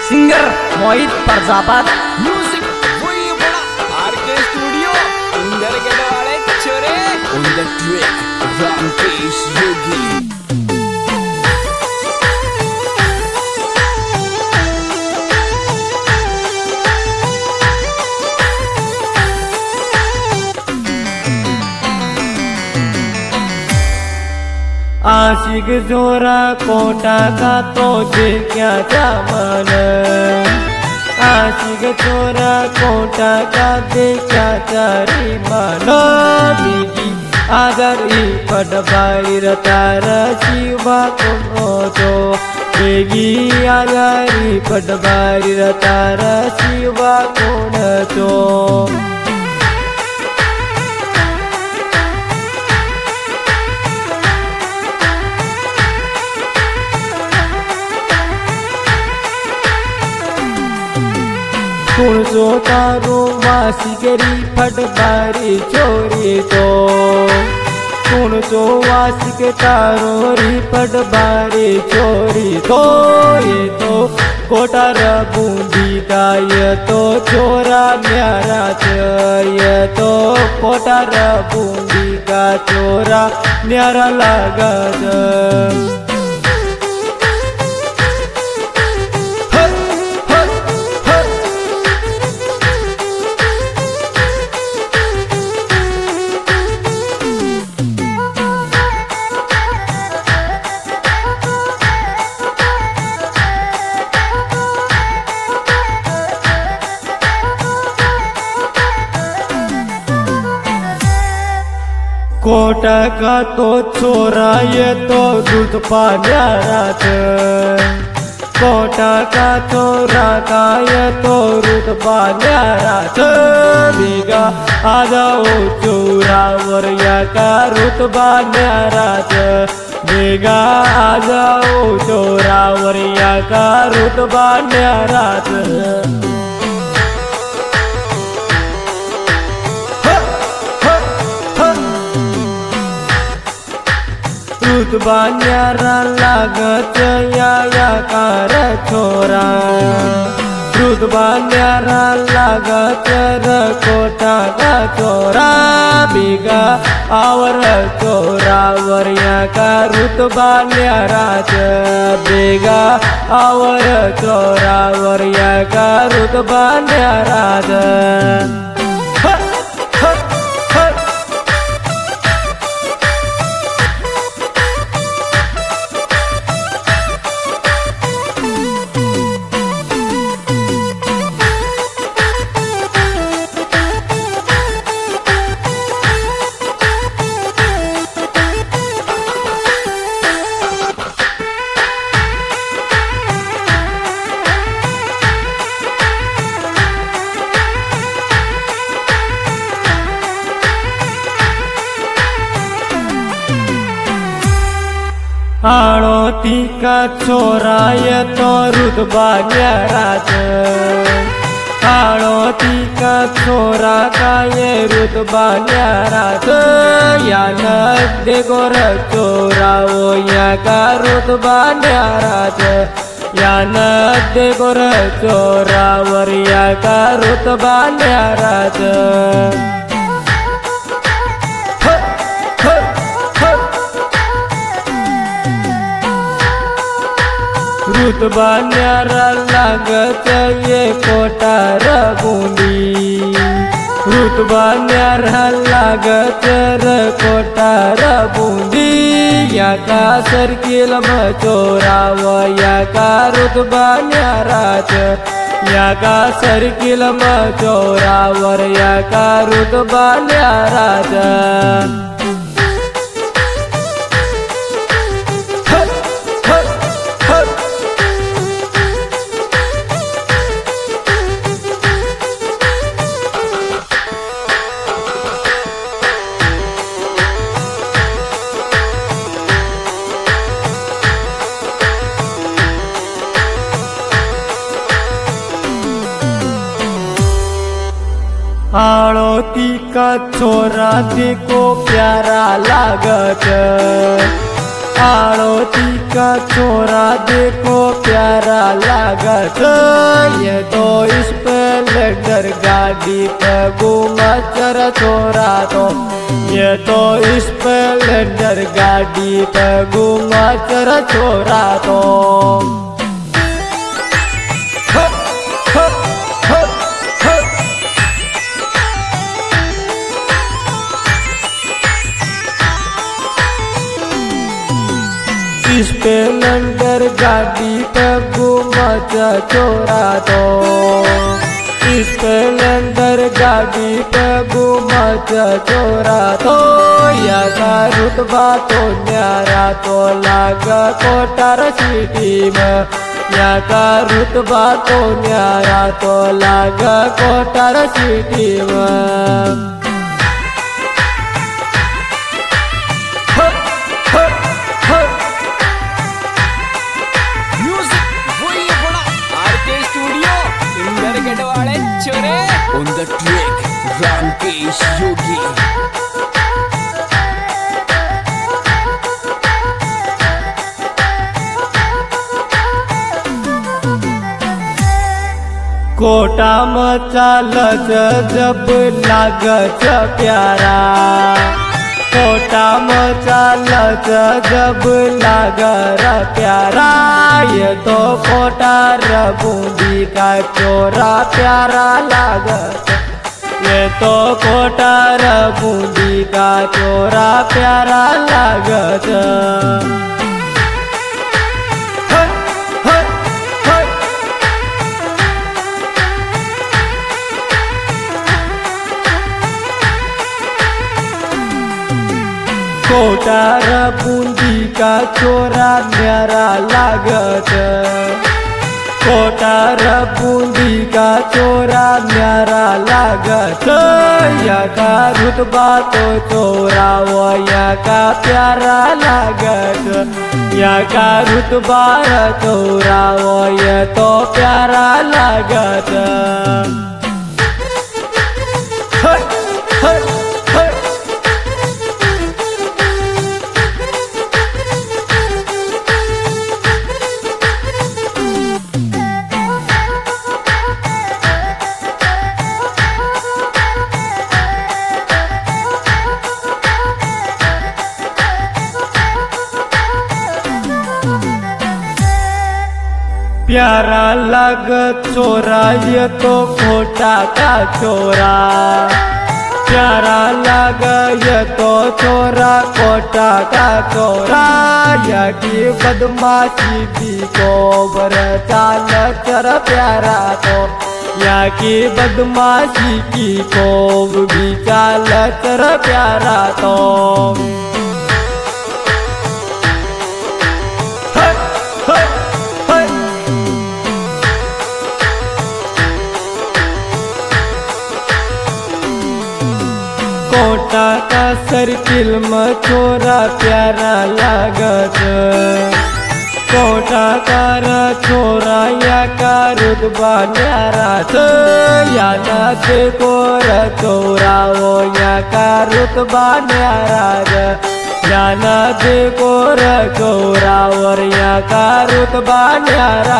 Singer मोहित Prajapat. Music वही बड़ा RK studio Inder गढ़वाले छोरे on the track Rakesh Yogi. आशिक जोरा कोटा का तो जे क्या जामन, आशिक जोरा कोटा का दे क्या चारी मानो बीगी आगरी पटबाई तारा शिवा को तो बेगी आगरी पटबाई तारा शिवा कोण तो कुणसो तारो वासी करी फटबारी छोरी तो कुणसो वासी के तारो री फटबारी छोरी तो ये तो कोटार बूंदी का ये तो छोरा न्यारा ये तो कोटार बूंदी का छोरा न्यारा लगा कोटा का तो छोरा ये तो दूध पान्यारात, कोटा का छोरा का ये तो दूध पान्यारात बिगा आजाओ चोरा वरिया का रुतबा न्यारात बिगा आजाओ चोरा वरिया का रुतबा न्यारात। रुतबा न्यारा लागत या कार छोरा, रुतबा न्यारा लागत कोटा का छोरा बिगा आवर चोरा वरिया का रुतबा न्यारात बिगा आवर चोरा वरिया का रुतबा न्यारात। आड़ोती का छोरा ये तो रुतबा न्यारात, आड़ोती का छोरा का ये रुतबा न्यारात या न देखो चोरा वो या का रुतबा न्यारात या न देखो चोरा वरिया का रुतबा न्यारात। रुतबा न्यारा लागत ये कोटार बूंदी, रुतबा न्यारा लागत कोटार बूंदी या का सर्किल मचोरा व या का रुतबा न्यारात या का सर्किल मचोरा वर या का रुतबा न्यारात। आड़ोती का छोरा देखो प्यारा लागत, आड़ोती का छोरा देखो प्यारा लागत, ये तो स्प्लेंडर गाड़ी पे घूमा चर छोरा तो, ये तो स्प्लेंडर गाड़ी पे घूमा चर छोरा तो। स्प्लेंडर गाड़ी पे घूमा छोरा तो, स्प्लेंडर गाड़ी पे घूमा छोरा तो, या का रुतबा तो न्यारा तो लागा कोटार सिटी में, या का रुतबा तो न्यारा तो लागा कोटार सिटी में। On the track, Ramkesh Yogi. कोटा मचालच जब लागच प्यारा, कोटा मचालच जब लागर प्यारा, ये तो कोटार बूंदी का चोरा प्यारा लागत, ये तो कोटार बूंदी का चोरा प्यारा लागत। कोटार बूंदी का चोरा न्यारा लागत, कोटार बूंदी का चोरा न्यारा लागत, या का रुतबा तो चोरा वो या का प्यारा लागत, या का रुतबा चोरा वो ये तो प्यारा लागत। प्यारा लागत चोरा ये तो खोटा का चोरा, प्यारा लगा ये तो चोरा कोटा का चोरा, या की बदमाशी भी को चाल चर प्यारा तो, या की बदमाशी की को भी चाल चर प्यारा तो। कोटा का सर्किल में छोरा प्यारा लागत, कोटा का छोरा या का रुतबा न्यारा तो, या ना देखो चोरा वो या का रुतबा न्यारा, या ना देखो चोरा और या का रुतबा न्यारा।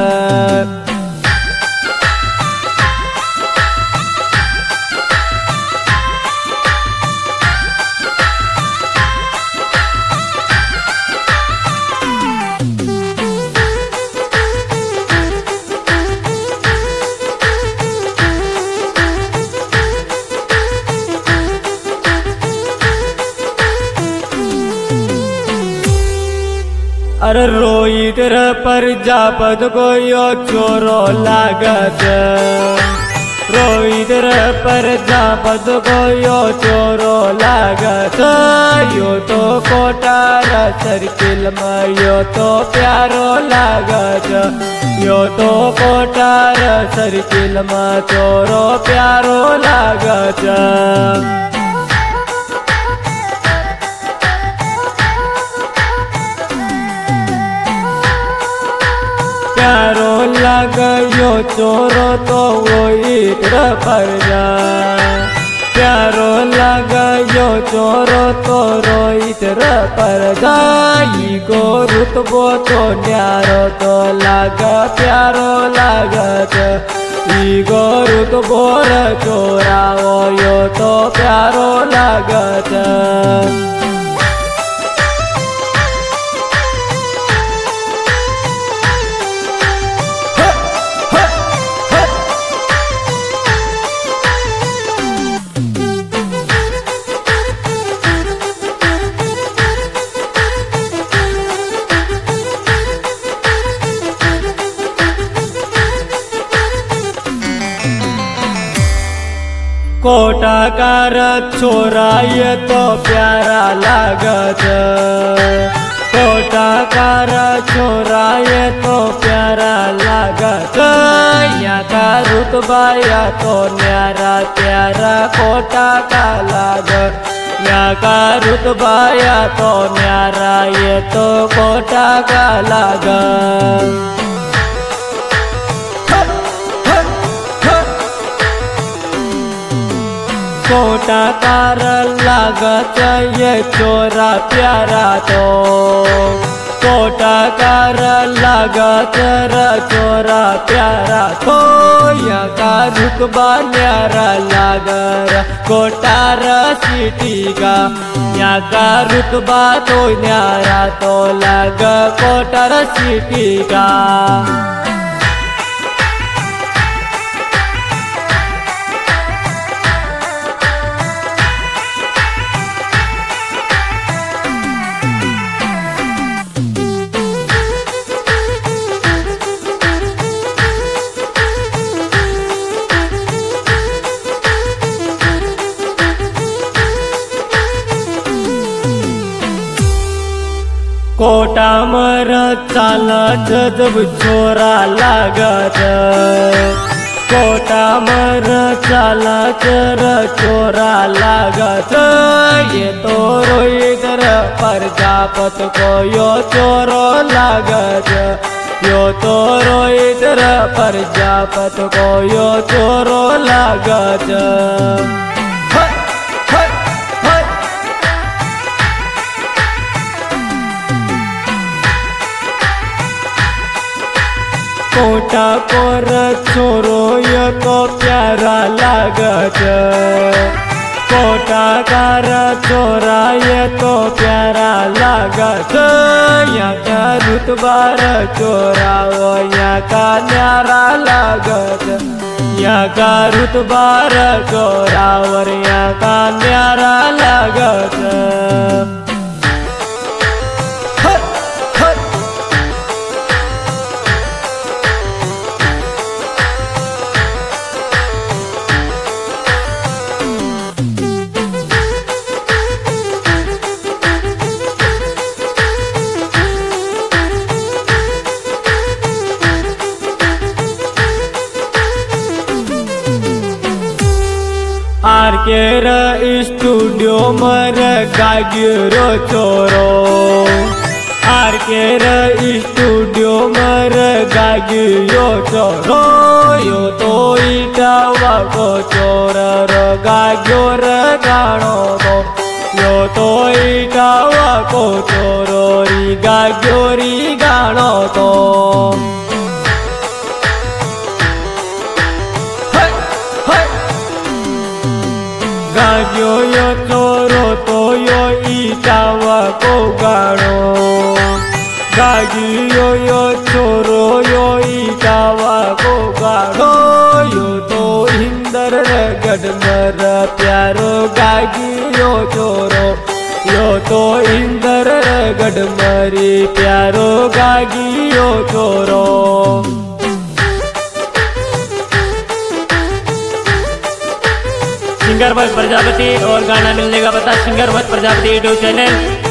अरे रोहित प्रजापत को यो चोरो लागत, रोहित प्रजापत को यो चोरो लागत, यो तो कोटार सर्किल में यो तो प्यारो लागत, यो तो कोटार सर्किल में चोरो प्यारो लागत। प्यारो लग यो चोरो तो वो इत्र पर जा, प्यारो लगायो चोरो तो रोहित रे पर जाई गो रुतबो तो न्यारो तो लागा प्यारो लागत ईगो रुतबो रे चोरावो यो तो प्यारो लागत कोटाकार छोरा ये तो प्यारा लागत कोटाकार छोरा ये तो प्यारा लागत यहाँ का रुतबा या तो न्यारा प्यारा कोटा का लागत यहाँ का रुतबा या तो न्यारा ये तो कोटा का लागत कोटाकार लागत ये चोरा प्यारा तो कोटाकार लागत रे चोरा प्यारा तो यहाँ का रुतबा न्यारा लागर कोटार सिटी का यहाँ का रुतबा तो न्यारा तो लाग कोटार सिटी का कोटा मर चालत जब छोरा लागत कोटा मर चालत चोरा लागत ये तो रोहित प्रजापत को यो चोरो लागत यो तो रोहित प्रजापत को यो चोरो लागत कोटा कोर छोरो ये तो प्यारा लागत कोटा कार छोरा ये तो प्यारा लागत यहाँ का रुतबा चोरा वो यहाँ का न्यारा लागत यहाँ का रुतबा चोरा और यहाँ का न्यारा लागत आरकेर स्टूडियो मर गागिरो चोरो आरकेर स्टूडियो मर गागियो चोरो यो तो इटावा को चोर रो गाग्यो रे गाणो तो यो तो इटावा को चोरो री गाग्यो री गाणो तो गाग्यो यो चोरो तो यो इटावा को गाणो गागियो यो चोरो यो इटावा को गाणो यो तो इंदर गडमर प्यारो गागियो चोरो यो तो इंदर गडमरी प्यारो गागियो चोरो सिंगर भट्ट प्रजापति और गाना मिलने का पता singer Bhatt Prajapati YouTube channel